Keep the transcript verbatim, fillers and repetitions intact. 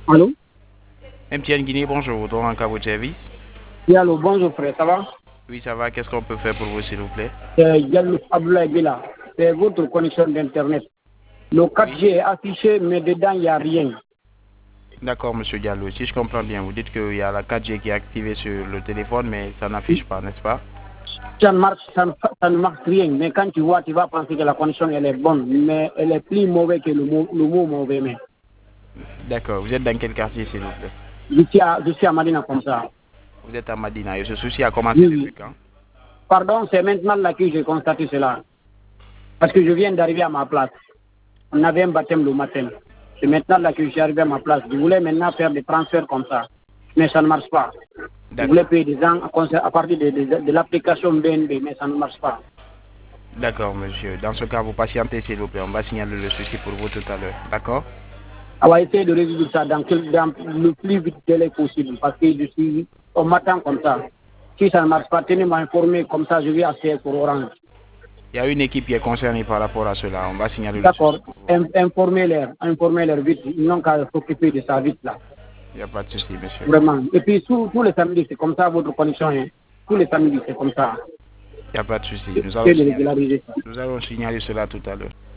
Allô? M T N Guinée, bonjour, dans un cas votre service. Oui, allô, bonjour frère, ça va? Oui, ça va, qu'est-ce qu'on peut faire pour vous, s'il vous plaît? C'est Yalou Abdoulaye Bila. C'est votre connexion d'Internet. Le quatre G Oui. est affiché, mais dedans, il n'y a rien. D'accord, monsieur Diallo, si je comprends bien, vous dites qu'il y a la quatre G qui est activée sur le téléphone, mais ça n'affiche pas, n'est-ce pas? Ça ne, marche, ça, ne, ça ne marche rien, mais quand tu vois, tu vas penser que la connexion elle est bonne, mais elle est plus mauvaise que le mot, le mot mauvais. Mais D'accord, vous êtes dans quel quartier, s'il vous plaît? je suis à, je suis à Madina comme ça. Vous êtes à Madina et ce souci a commencé Oui, oui. depuis quand? Pardon, c'est maintenant là que j'ai constaté cela. Parce que je viens d'arriver à ma place. On avait un baptême le matin. C'est maintenant là que je suis arrivé à ma place. Je voulais maintenant faire des transferts comme ça. Mais ça ne marche pas. Je voulais D'accord. payer des gens à partir de, de, de l'application B N B, mais ça ne marche pas. D'accord, monsieur. Dans ce cas, vous patientez, s'il vous plaît. On va signaler le souci pour vous tout à l'heure. D'accord? On va essayer de résoudre ça dans, quel, dans le plus vite délai possible. Parce que je suis au matin comme ça. Si ça ne marche pas, tenez-moi informé. Comme ça, je vais essayer pour Orange. Il y a une équipe qui est concernée par rapport à cela. On va signaler le souci D'accord. pour vous. Informez-les. Informez-les vite. Ils n'ont qu'à s'occuper de ça vite là. Il n'y a pas de souci, monsieur. Vraiment. Et puis, tous, tous les samedis, c'est comme ça votre connexion. Hein. Tous les samedis, c'est comme ça. Il n'y a pas de souci. Nous allons C'est de signaler, régulariser ça. nous allons signaler cela tout à l'heure.